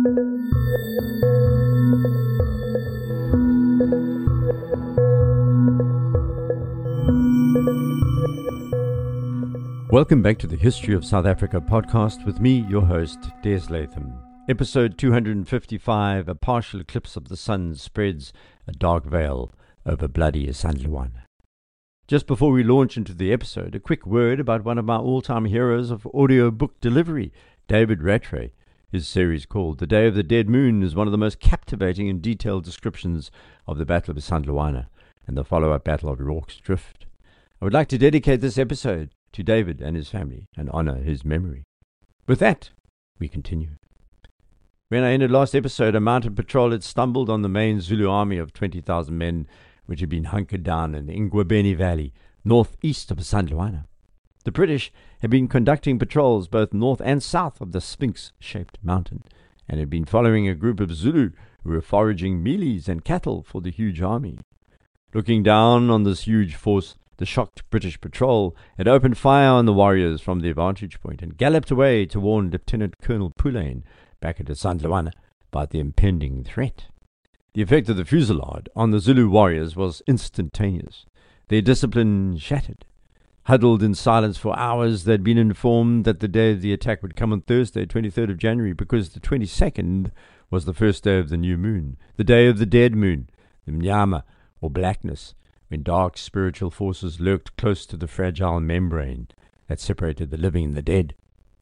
Welcome back to the History of South Africa podcast with me, your host, Des Latham. Episode 255, A Partial Eclipse of the Sun Spreads a Dark Veil over Bloody Isandlwana. Just before we launch into the episode, a quick word about one of my all-time heroes of audiobook delivery, David Rattray. His series called The Day of the Dead Moon is one of the most captivating and detailed descriptions of the Battle of Isandlwana and the follow-up Battle of Rorke's Drift. I would like to dedicate this episode to David and his family and honor his memory. With that, we continue. When I ended last episode, a mounted patrol had stumbled on the main Zulu army of 20,000 men, which had been hunkered down in the Ingwebeni Valley, northeast of Isandlwana. The British had been conducting patrols both north and south of the Sphinx-shaped mountain, and had been following a group of Zulu who were foraging mealies and cattle for the huge army. Looking down on this huge force, the shocked British patrol had opened fire on the warriors from their vantage point and galloped away to warn Lieutenant Colonel Pulane back at Isandlwana about the impending threat. The effect of the fusillade on the Zulu warriors was instantaneous. Their discipline shattered. Huddled in silence for hours, they had been informed that the day of the attack would come on Thursday, 23rd of January, because the 22nd was the first day of the new moon, the day of the dead moon, the mnyama, or blackness, when dark spiritual forces lurked close to the fragile membrane that separated the living and the dead.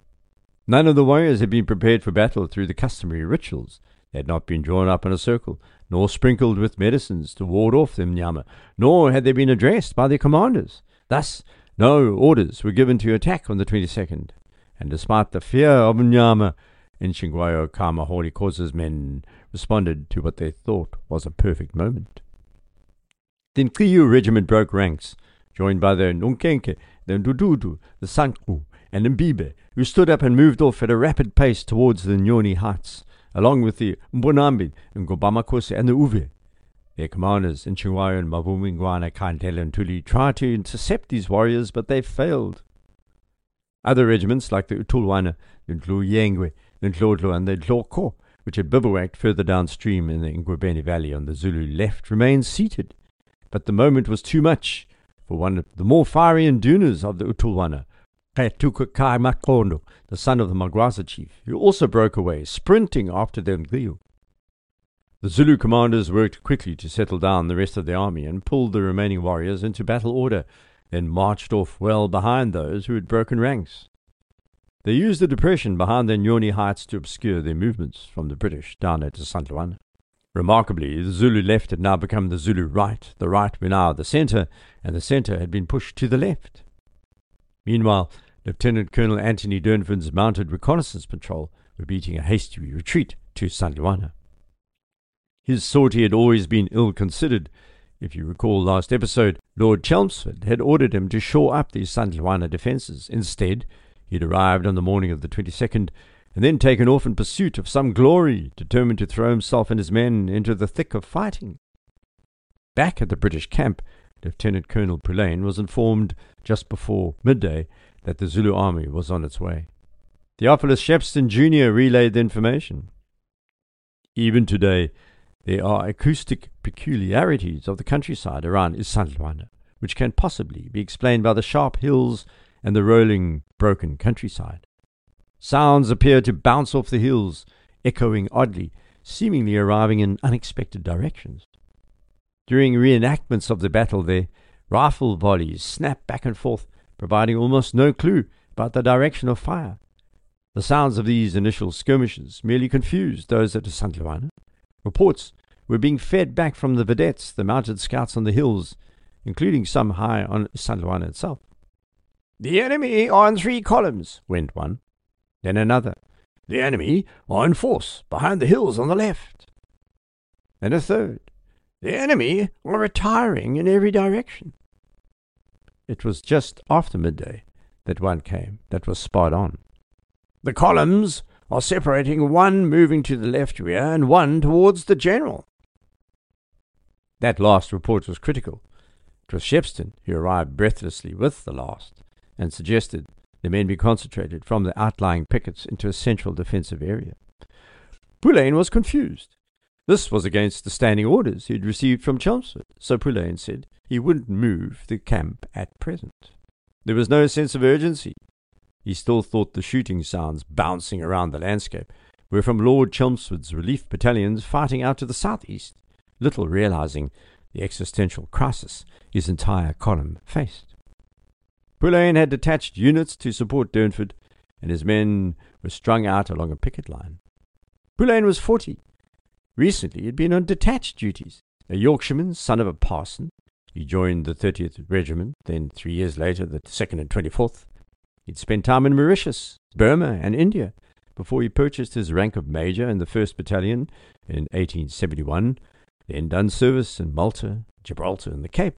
None of the warriors had been prepared for battle through the customary rituals. They had not been drawn up in a circle, nor sprinkled with medicines to ward off the mnyama, nor had they been addressed by their commanders. Thus, no orders were given to attack on the 22nd, and despite the fear of mnyama, Nshingwayo Kamahori-Khoza's men responded to what they thought was a perfect moment. The Nkriu regiment broke ranks, joined by the Nonkenke, the Ndududu, the Sanku, and Mbibe, who stood up and moved off at a rapid pace towards the Nyoni Heights, along with the Mbonambi, Ngobamakose, and the Uve. Their commanders, Nshingwayo and Mavumingwana Kandela and Tuli, tried to intercept these warriors, but they failed. Other regiments, like the Utulwana, the Ndluyengwe, the Ndlodlo, and the Ndloko, which had bivouacked further downstream in the Ingwebeni Valley on the Zulu left, remained seated. But the moment was too much for one of the more fiery Indunas of the Utulwana, Katukakai Makondo, the son of the Magwaza chief, who also broke away, sprinting after the Nkriu. The Zulu commanders worked quickly to settle down the rest of the army and pulled the remaining warriors into battle order, then marched off well behind those who had broken ranks. They used the depression behind the Nyoni Heights to obscure their movements from the British down at Isandlwana. Remarkably, the Zulu left had now become the Zulu right, the right were now the centre, and the centre had been pushed to the left. Meanwhile, Lieutenant Colonel Anthony Durnford's mounted reconnaissance patrol were beating a hasty retreat to Isandlwana. His sortie had always been ill-considered. If you recall last episode, Lord Chelmsford had ordered him to shore up the Isandlwana defences. Instead, he had arrived on the morning of the 22nd, and then taken off in pursuit of some glory, determined to throw himself and his men into the thick of fighting. Back at the British camp, Lieutenant Colonel Pulane was informed just before midday that the Zulu army was on its way. Theophilus Shepstone Jr. relayed the information. Even today, there are acoustic peculiarities of the countryside around Isandlwana, which can possibly be explained by the sharp hills and the rolling, broken countryside. Sounds appear to bounce off the hills, echoing oddly, seemingly arriving in unexpected directions. During reenactments of the battle there, rifle volleys snap back and forth, providing almost no clue about the direction of fire. The sounds of these initial skirmishes merely confused those at Isandlwana. Reports were being fed back from the vedettes, the mounted scouts on the hills, including some high on Isandlwana itself. "The enemy are in 3 columns," went one. Then another. "The enemy are in force behind the hills on the left." And a third. "The enemy are retiring in every direction." It was just after midday that one came that was spot on. "The columns are separating, one moving to the left rear and one towards the general." That last report was critical. It was Shepstone who arrived breathlessly with the last and suggested the men be concentrated from the outlying pickets into a central defensive area. Poulain was confused. This was against the standing orders he had received from Chelmsford, so Poulain said he wouldn't move the camp at present. There was no sense of urgency. He still thought the shooting sounds bouncing around the landscape were from Lord Chelmsford's relief battalions fighting out to the southeast, little realizing the existential crisis his entire column faced. Poulain had detached units to support Durnford, and his men were strung out along a picket line. Poulain was 40. Recently he had been on detached duties. A Yorkshireman, son of a parson, he joined the 30th Regiment, then 3 years later the 2nd and 24th. He'd spent time in Mauritius, Burma, and India before he purchased his rank of Major in the 1st Battalion in 1871, then done service in Malta, Gibraltar, and the Cape.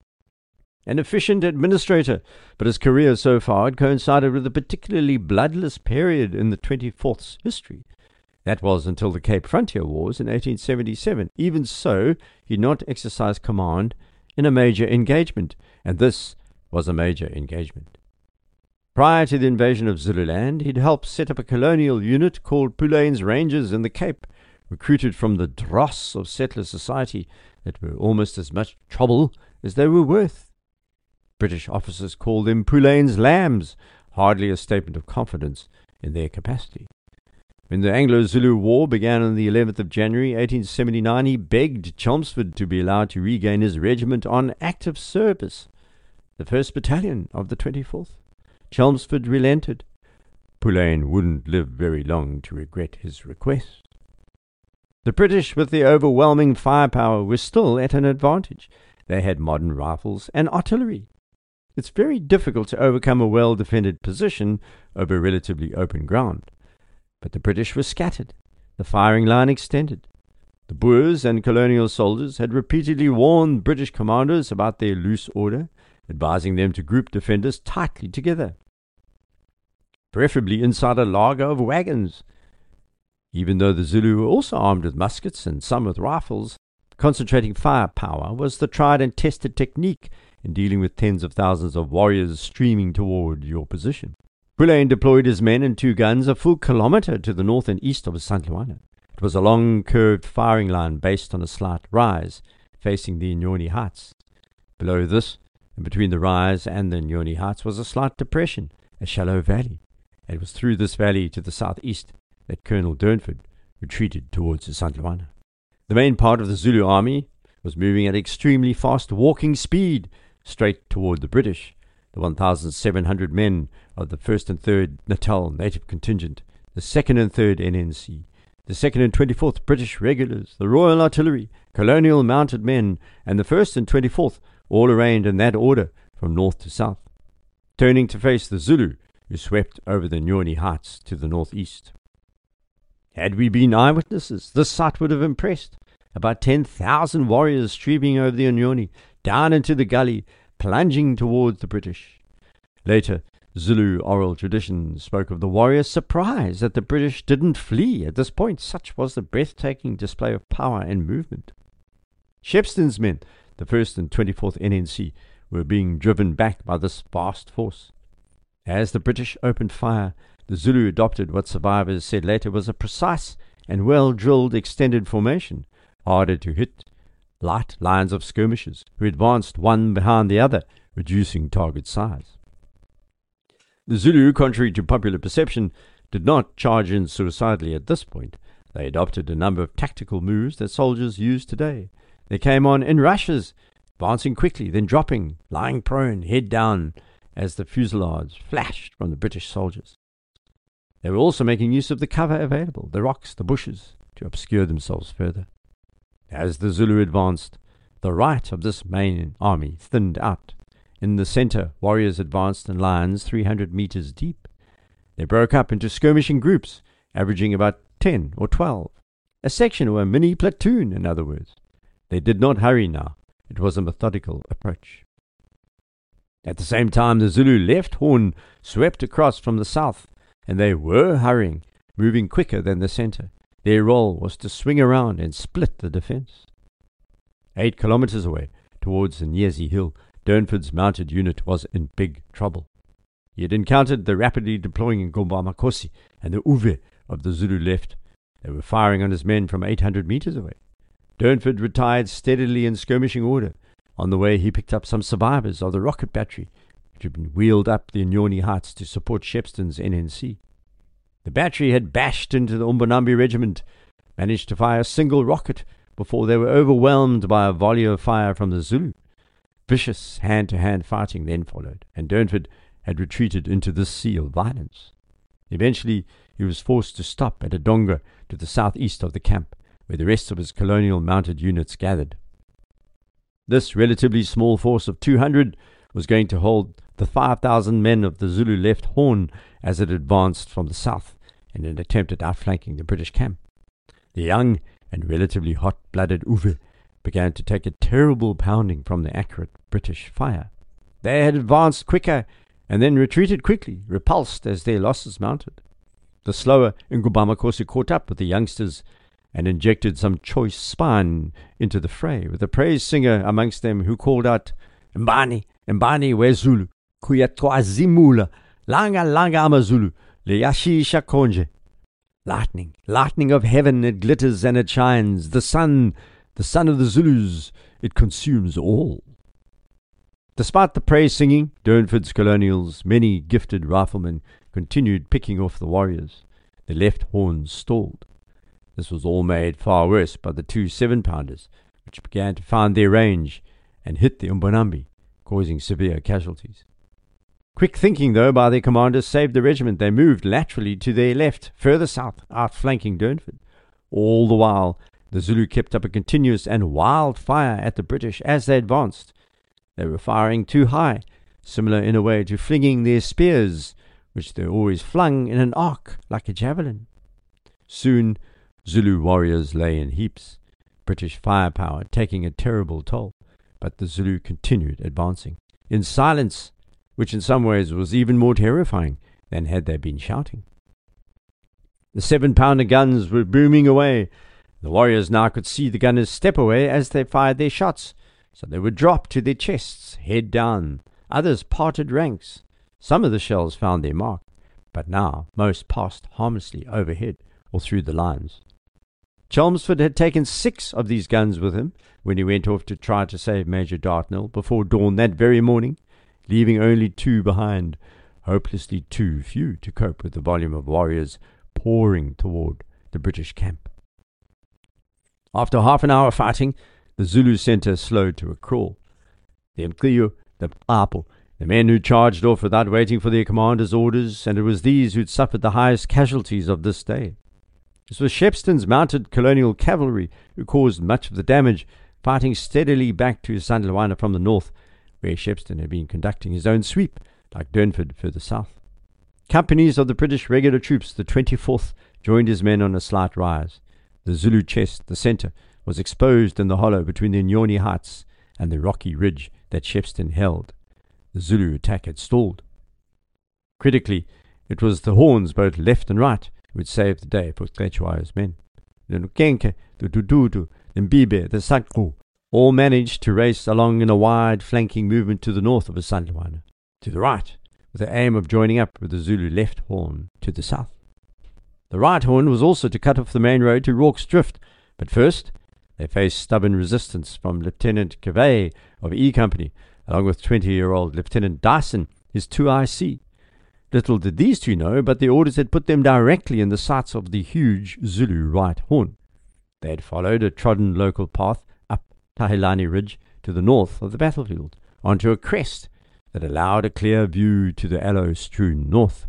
An efficient administrator, but his career so far had coincided with a particularly bloodless period in the 24th's history. That was until the Cape Frontier Wars in 1877. Even so, he had not exercised command in a major engagement, and this was a major engagement. Prior to the invasion of Zululand, he'd helped set up a colonial unit called Poulain's Rangers in the Cape, recruited from the dross of settler society that were almost as much trouble as they were worth. British officers called them Poulain's Lambs, hardly a statement of confidence in their capacity. When the Anglo-Zulu War began on the 11th of January 1879, he begged Chelmsford to be allowed to regain his regiment on active service, the 1st Battalion of the 24th. Chelmsford relented. Poulain wouldn't live very long to regret his request. The British, with their overwhelming firepower, were still at an advantage. They had modern rifles and artillery. It's very difficult to overcome a well-defended position over relatively open ground. But the British were scattered. The firing line extended. The Boers and colonial soldiers had repeatedly warned British commanders about their loose order, advising them to group defenders tightly together, preferably inside a laager of wagons. Even though the Zulu were also armed with muskets and some with rifles, concentrating firepower was the tried and tested technique in dealing with tens of thousands of warriors streaming toward your position. Poulain deployed his men and 2 guns a full kilometre to the north and east of St. Luana. It was a long, curved firing line based on a slight rise, facing the Inyoni Heights. Below this, and between the rise and the Inyoni Heights, was a slight depression, a shallow valley. It was through this valley to the southeast that Colonel Durnford retreated towards the St. Luana. The main part of the Zulu army was moving at extremely fast walking speed straight toward the British. The 1,700 men of the 1st and 3rd Natal Native Contingent, the 2nd and 3rd NNC, the 2nd and 24th British Regulars, the Royal Artillery, Colonial Mounted Men, and the 1st and 24th, all arrayed in that order from north to south, turning to face the Zulu, who swept over the Nyoni Heights to the northeast. Had we been eyewitnesses, this sight would have impressed. About 10,000 warriors streaming over the Inyoni, down into the gully, plunging towards the British. Later, Zulu oral tradition spoke of the warriors' surprise that the British didn't flee at this point. Such was the breathtaking display of power and movement. Shepston's men, the 1st and 24th NNC, were being driven back by this vast force. As the British opened fire, the Zulu adopted what survivors said later was a precise and well-drilled extended formation, harder to hit, light lines of skirmishers who advanced one behind the other, reducing target size. The Zulu, contrary to popular perception, did not charge in suicidally at this point. They adopted a number of tactical moves that soldiers use today. They came on in rushes, advancing quickly, then dropping, lying prone, head down, as the fusillades flashed from the British soldiers. They were also making use of the cover available, the rocks, the bushes, to obscure themselves further. As the Zulu advanced, the right of this main army thinned out. In the centre, warriors advanced in lines 300 meters deep. They broke up into skirmishing groups, averaging about 10 or 12. A section or a mini platoon, in other words. They did not hurry now. It was a methodical approach. At the same time, the Zulu left horn swept across from the south, and they were hurrying, moving quicker than the centre. Their role was to swing around and split the defence. 8 kilometres away, towards the Nyezi Hill, Durnford's mounted unit was in big trouble. He had encountered the rapidly deploying Ngomba Makosi and the Uve of the Zulu left, They were firing on his men from 800 meters away. Durnford retired steadily in skirmishing order. On the way, he picked up some survivors of the rocket battery, which had been wheeled up the Inyoni Heights to support Shepston's NNC. The battery had bashed into the Umbonambi regiment, managed to fire a single rocket before they were overwhelmed by a volley of fire from the Zulu. Vicious hand-to-hand fighting then followed, and Durnford had retreated into this sea of violence. Eventually, he was forced to stop at Adonga to the southeast of the camp, where the rest of his colonial mounted units gathered. This relatively small force of 200 was going to hold the 5,000 men of the Zulu left Horn as it advanced from the south in an attempt at outflanking the British camp. The young and relatively hot-blooded Uwe began to take a terrible pounding from the accurate British fire. They had advanced quicker and then retreated quickly, repulsed as their losses mounted. The slower Ngubamakosi caught up with the youngsters and injected some choice spine into the fray, with a praise singer amongst them who called out, "Mbani, Mbani wezulu, kuyatwazimula, langa langa amazulu, leyashisha konje." Lightning, lightning of heaven, it glitters and it shines. The sun of the Zulus, it consumes all. Despite the praise singing, Durnford's colonials, many gifted riflemen, continued picking off the warriors. The left horns stalled. This was all made far worse by the 2 7-pounders, which began to find their range and hit the Umbonambi, causing severe casualties. Quick thinking, though, by their commanders saved the regiment. They moved laterally to their left, further south, outflanking Durnford. All the while, the Zulu kept up a continuous and wild fire at the British as they advanced. They were firing too high, similar in a way to flinging their spears, which they always flung in an arc like a javelin. Soon, Zulu warriors lay in heaps, British firepower taking a terrible toll, but the Zulu continued advancing, in silence, which in some ways was even more terrifying than had they been shouting. The 7-pounder guns were booming away. The warriors now could see the gunners step away as they fired their shots, so they would drop to their chests, head down. Others parted ranks. Some of the shells found their mark, but now most passed harmlessly overhead or through the lines. Chelmsford had taken 6 of these guns with him when he went off to try to save Major Dartnell before dawn that very morning, leaving only 2 behind, hopelessly too few to cope with the volume of warriors pouring toward the British camp. After half an hour fighting, the Zulu centre slowed to a crawl. The Mqiyo, the Apo, the men who charged off without waiting for their commander's orders, and it was these who'd suffered the highest casualties of this day. This was Shepston's mounted colonial cavalry who caused much of the damage, fighting steadily back to Sandlawana from the north, where Shepston had been conducting his own sweep, like Durnford further south. Companies of the British regular troops, the 24th, joined his men on a slight rise. The Zulu chest, the centre, was exposed in the hollow between the Inyoni Heights and the rocky ridge that Shepston held. The Zulu attack had stalled. Critically, it was the horns, both left and right, which saved the day for Cetshwayo's men. The Nukenke, the Dududu, the Mbibe, the Sakru, all managed to race along in a wide flanking movement to the north of Sandlawana, to the right, with the aim of joining up with the Zulu left horn to the south. The right horn was also to cut off the main road to Rorke's Drift, but first they faced stubborn resistance from Lieutenant Cavey of E Company, along with 20-year-old Lieutenant Dyson, his 2IC. Little did these two know, but the orders had put them directly in the sights of the huge Zulu right horn. They had followed a trodden local path up Tahilani Ridge to the north of the battlefield, onto a crest that allowed a clear view to the aloe-strewn north.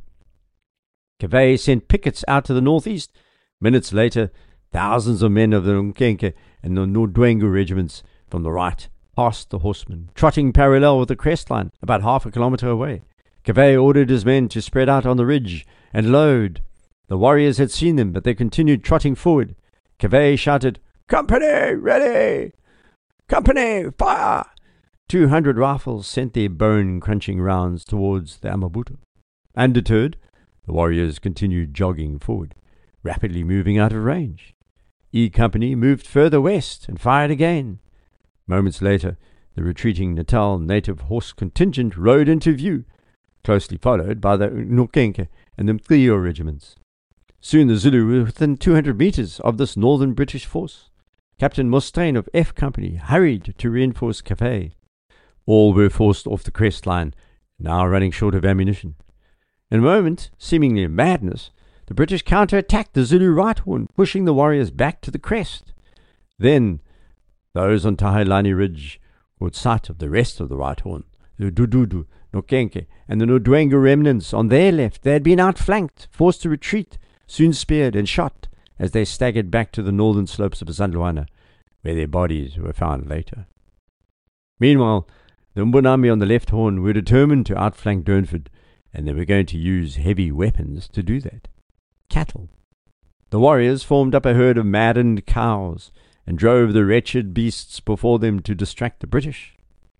Cavey sent pickets out to the northeast. Minutes later, thousands of men of the Nkenke and the Nodwengu regiments from the right passed the horsemen, trotting parallel with the crest line about half a kilometre away. Cavey ordered his men to spread out on the ridge and load. The warriors had seen them, but they continued trotting forward. Cavey shouted, "Company, ready! Company, fire!" 200 rifles sent their bone-crunching rounds towards the Amabuto. Undeterred, the warriors continued jogging forward, rapidly moving out of range. E Company moved further west and fired again. Moments later, the retreating Natal native horse contingent rode into view, closely followed by the Nukenke and the Mqiyo regiments. Soon the Zulu were within 200 meters of this northern British force. Captain Mustaine of F Company hurried to reinforce Café. All were forced off the crest line, now running short of ammunition. In a moment, seemingly in madness, the British counter-attacked the Zulu right horn, pushing the warriors back to the crest. Then, those on Tahilani Ridge caught sight of the rest of the right horn, the Dududu, Nokenke, and the Ndwengu remnants on their left. They had been outflanked, forced to retreat, soon speared and shot as they staggered back to the northern slopes of Zandlwana, where their bodies were found later. Meanwhile, the Mbonambi on the left horn were determined to outflank Durnford, and they were going to use heavy weapons to do that. Cattle. The warriors formed up a herd of maddened cows and drove the wretched beasts before them to distract the British.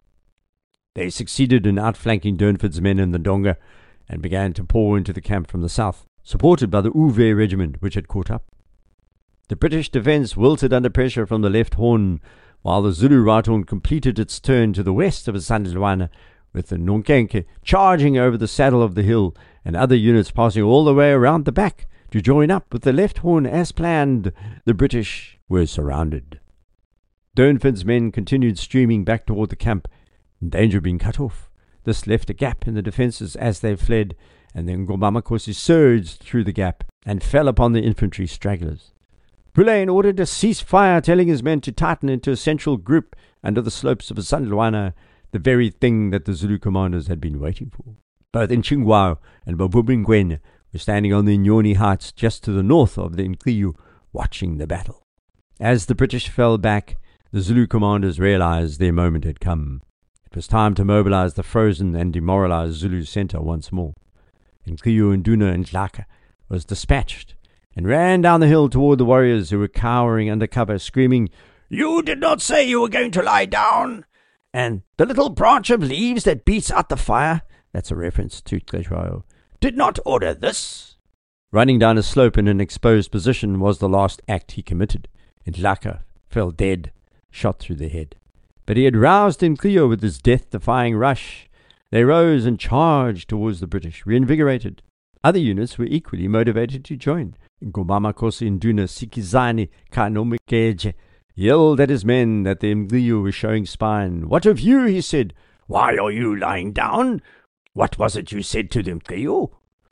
They succeeded in outflanking Durnford's men in the Donga and began to pour into the camp from the south, supported by the Uwe regiment which had caught up. The British defence wilted under pressure from the left horn, while the Zulu right horn completed its turn to the west of Zandlwana, with the Nonkenke charging over the saddle of the hill and other units passing all the way around the back to join up with the left horn as planned. The British were surrounded. Durnford's men continued streaming back toward the camp, in danger of being cut off. This left a gap in the defences as they fled, and then Ngobamakosi surged through the gap and fell upon the infantry stragglers. Pulain ordered a ceasefire, telling his men to tighten into a central group under the slopes of Zandlwana, the very thing that the Zulu commanders had been waiting for. Both Nchingwao and Babubingwenya were standing on the Nyoni heights just to the north of the Nkliu, watching the battle. As the British fell back, the Zulu commanders realized their moment had come. It was time to mobilize the frozen and demoralized Zulu centre once more. Nkliu Nduna Ndlaka was dispatched and ran down the hill toward the warriors who were cowering under cover, screaming, "You did not say you were going to lie down! And the little branch of leaves that beats out the fire," that's a reference to Tleshwayo, "did not order this." Running down a slope in an exposed position was the last act he committed, and Ndlaka fell dead, shot through the head. But he had roused Nkliu with his death-defying rush. They rose and charged towards the British, reinvigorated. Other units were equally motivated to join. Ngobamakosi Nduna Sikizani Kanomikeje yelled at his men that the Nkliu were showing spine. "What of you?" he said. "Why are you lying down? What was it you said to the Nkliu?"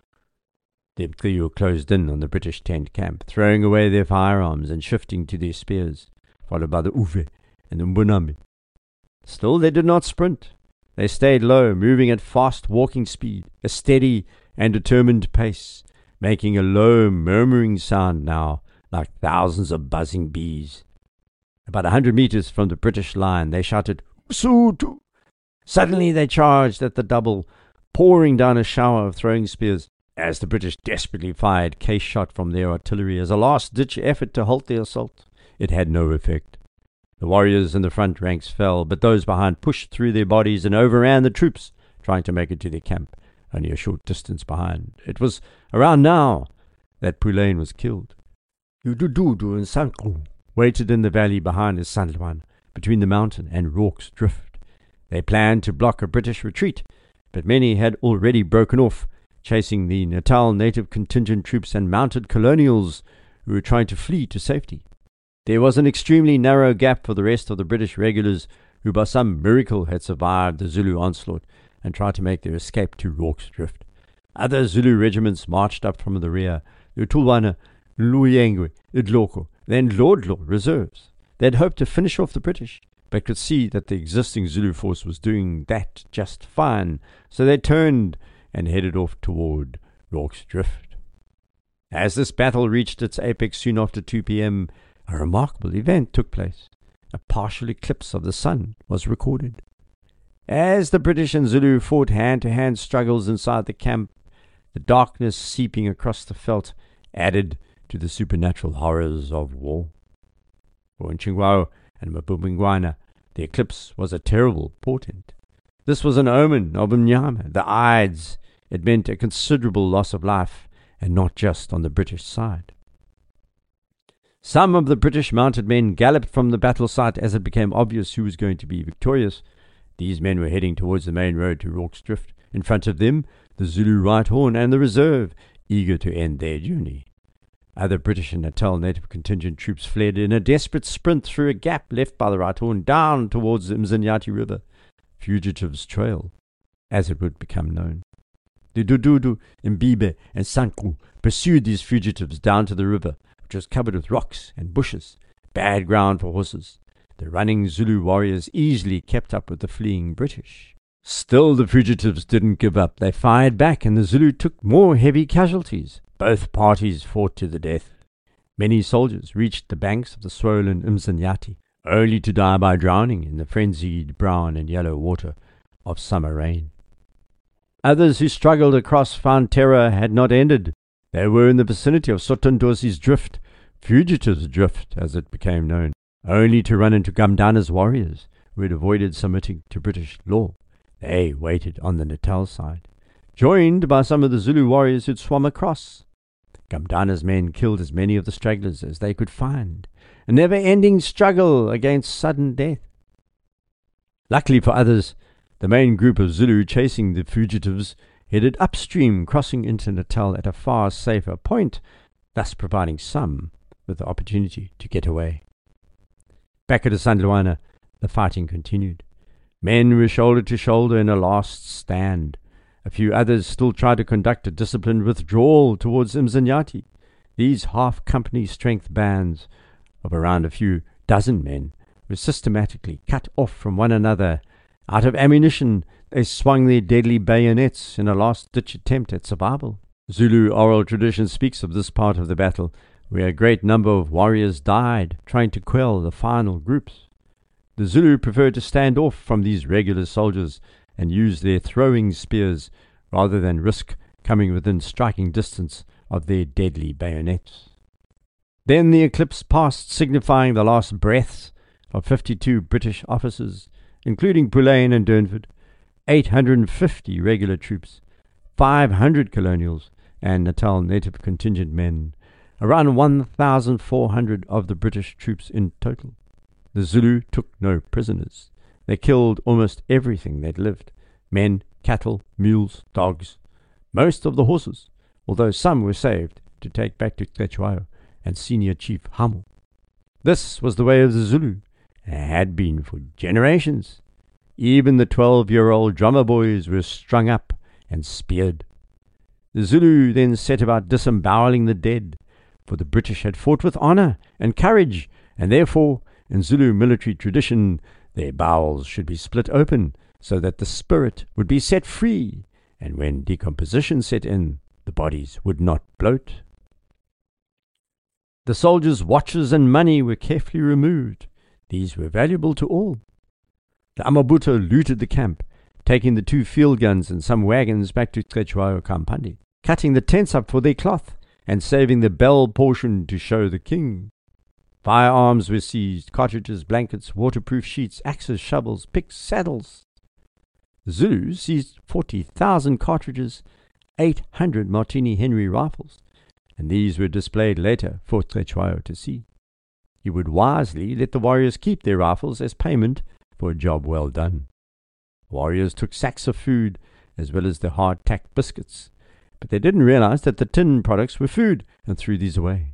The Nkliu closed in on the British tent camp, throwing away their firearms and shifting to their spears, followed by the Uwe and the Mbonambi. Still they did not sprint. They stayed low, moving at fast walking speed, a steady and determined pace, making a low murmuring sound now, like thousands of buzzing bees. About 100 meters from the British line, they shouted, "Usutu!" Suddenly they charged at the double, pouring down a shower of throwing spears, as the British desperately fired case shot from their artillery as a last-ditch effort to halt the assault. It had no effect. The warriors in the front ranks fell, but those behind pushed through their bodies and overran the troops, trying to make it to their camp, only a short distance behind. It was around now that Pulain was killed. Udududu and Sanku waited in the valley behind Zandlwana, between the mountain and Rorke's Drift. They planned to block a British retreat, but many had already broken off, chasing the Natal native contingent troops and mounted colonials who were trying to flee to safety. There was an extremely narrow gap for the rest of the British regulars, who by some miracle had survived the Zulu onslaught and tried to make their escape to Rorke's Drift. Other Zulu regiments marched up from the rear, the Tulwana, Luyengwe, Idloko, then Lodlo reserves. They had hoped to finish off the British, but could see that the existing Zulu force was doing that just fine, so they turned and headed off toward Rorke's Drift. As this battle reached its apex soon after 2 p.m., a remarkable event took place. A partial eclipse of the sun was recorded. As the British and Zulu fought hand-to-hand struggles inside the camp, the darkness seeping across the veldt added to the supernatural horrors of war. For Nchingwao and Mabubingwana, the eclipse was a terrible portent. This was an omen of Mnyama, the Ides. It meant a considerable loss of life, and not just on the British side. Some of the British mounted men galloped from the battle site as it became obvious who was going to be victorious. These men were heading towards the main road to Rorke's Drift. In front of them, the Zulu right horn and the reserve, eager to end their journey. Other British and Natal native contingent troops fled in a desperate sprint through a gap left by the Raton down towards the Mzanyati River, Fugitives' Trail, as it would become known. The Dududu, Mbibe, and Sanku pursued these fugitives down to the river, which was covered with rocks and bushes, bad ground for horses. The running Zulu warriors easily kept up with the fleeing British. Still, the fugitives didn't give up. They fired back, and the Zulu took more heavy casualties. Both parties fought to the death. Many soldiers reached the banks of the swollen Mzanyati, only to die by drowning in the frenzied brown and yellow water of summer rain. Others who struggled across found terror had not ended. They were in the vicinity of Sotondosi's Drift, Fugitives' Drift as it became known, only to run into Gamdana's warriors, who had avoided submitting to British law. They waited on the Natal side, joined by some of the Zulu warriors who'd swum across. Gamdana's men killed as many of the stragglers as they could find, a never-ending struggle against sudden death. Luckily for others, the main group of Zulu chasing the fugitives headed upstream, crossing into Natal at a far safer point, thus providing some with the opportunity to get away. Back at Isandlwana, the fighting continued. Men were shoulder to shoulder in a last stand. A few others still tried to conduct a disciplined withdrawal towards Mzanyati. These half-company strength bands of around a few dozen men were systematically cut off from one another. Out of ammunition, they swung their deadly bayonets in a last-ditch attempt at survival. Zulu oral tradition speaks of this part of the battle, where a great number of warriors died trying to quell the final groups. The Zulu preferred to stand off from these regular soldiers and use their throwing spears rather than risk coming within striking distance of their deadly bayonets. Then the eclipse passed, signifying the last breaths of 52 British officers, including Pulain and Durnford, 850 regular troops, 500 colonials and Natal native contingent men, around 1,400 of the British troops in total. The Zulu took no prisoners. They killed almost everything that lived: men, cattle, mules, dogs, most of the horses, although some were saved to take back to Cetshwayo and senior chief Hamo. This was the way of the Zulu, and had been for generations. Even the 12-year-old drummer boys were strung up and speared. The Zulu then set about disemboweling the dead, for the British had fought with honor and courage, and therefore, in Zulu military tradition, their bowels should be split open so that the spirit would be set free, and when decomposition set in, the bodies would not bloat. The soldiers' watches and money were carefully removed. These were valuable to all. The Amabuto looted the camp, taking the 2 field guns and some wagons back to Cetshwayo Kampandi, cutting the tents up for their cloth, and saving the bell portion to show the king. Firearms were seized: cartridges, blankets, waterproof sheets, axes, shovels, picks, saddles. The Zulus seized 40,000 cartridges, 800 Martini Henry rifles, and these were displayed later for Cetshwayo to see. He would wisely let the warriors keep their rifles as payment for a job well done. Warriors took sacks of food as well as the hard-tack biscuits, but they didn't realize that the tin products were food and threw these away.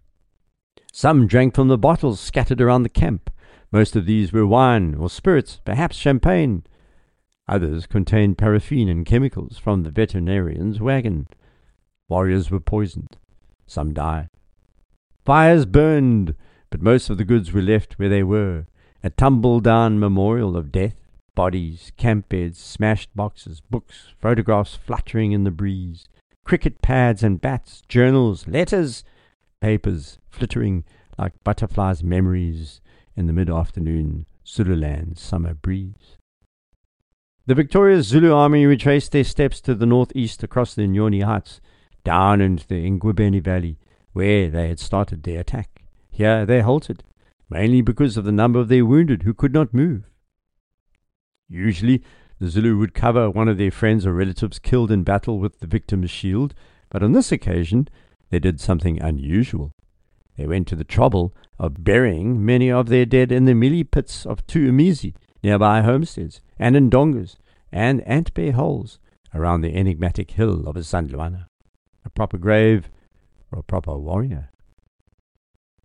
Some drank from the bottles scattered around the camp. Most of these were wine or spirits, perhaps champagne. Others contained paraffin and chemicals from the veterinarian's wagon. Warriors were poisoned. Some died. Fires burned, but most of the goods were left where they were, a tumble-down memorial of death: bodies, camp beds, smashed boxes, books, photographs fluttering in the breeze, cricket pads and bats, journals, letters, papers flittering like butterflies' memories in the mid-afternoon Zululand summer breeze. The victorious Zulu army retraced their steps to the northeast across the Nyoni Heights, down into the Ngwibeni Valley, where they had started their attack. Here they halted, mainly because of the number of their wounded who could not move. Usually, the Zulu would cover one of their friends or relatives killed in battle with the victim's shield, but on this occasion they did something unusual. They went to the trouble of burying many of their dead in the mealie pits of Tuumizi, nearby homesteads, and in dongas and ant-bear holes around the enigmatic hill of Isandlwana. A proper grave for a proper warrior.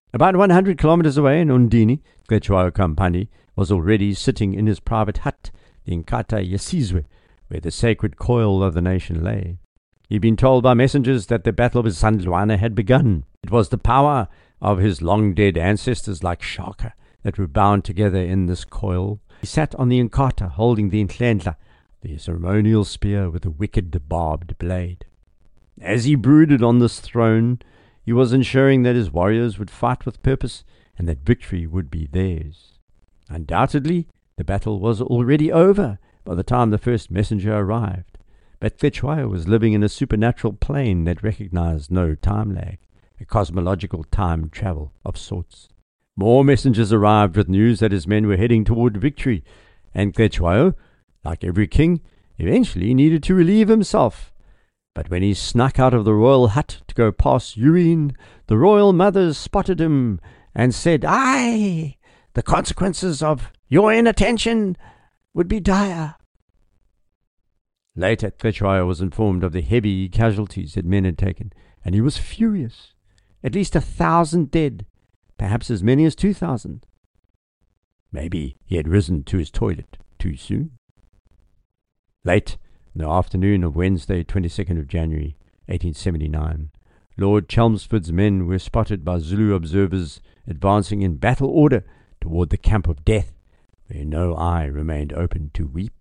About 100 kilometers away in Undini, Cetshwayo Kampani was already sitting in his private hut, the Inkatha Yesizwe, where the sacred coil of the nation lay. He'd been told by messengers that the battle of Sandlwana had begun. It was the power of his long-dead ancestors like Shaka that were bound together in this coil. He sat on the Inkatha holding the Inhlendla, the ceremonial spear with a wicked barbed blade. As he brooded on this throne, he was ensuring that his warriors would fight with purpose and that victory would be theirs. Undoubtedly, the battle was already over by the time the first messenger arrived, but Cetshwayo was living in a supernatural plane that recognized no time lag, a cosmological time travel of sorts. More messengers arrived with news that his men were heading toward victory, and Cetshwayo, like every king, eventually needed to relieve himself. But when he snuck out of the royal hut to go past Urine, the royal mothers spotted him and said, "Aye, the consequences of your inattention would be dire." Later, Cetshwayo was informed of the heavy casualties that men had taken, and he was furious. At least 1,000 dead, perhaps as many as 2,000. Maybe he had risen to his toilet too soon. Late in the afternoon of Wednesday, 22nd of January, 1879, Lord Chelmsford's men were spotted by Zulu observers advancing in battle order toward the camp of death, where no eye remained open to weep.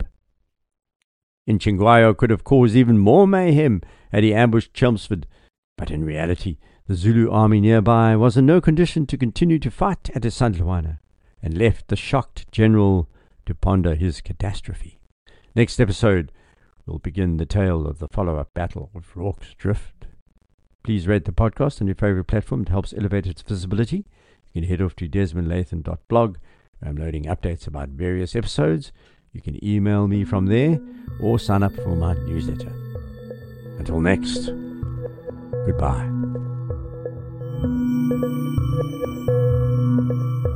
Inchingwayo could have caused even more mayhem had he ambushed Chelmsford, but in reality the Zulu army nearby was in no condition to continue to fight at Isandlwana, and left the shocked general to ponder his catastrophe. Next episode, we'll begin the tale of the follow-up battle of Rorke's Drift. Please rate the podcast on your favorite platform. It helps elevate its visibility. You can head off to desmondlatham.blog, where I'm loading updates about various episodes. You can email me from there or sign up for my newsletter. Until next, goodbye.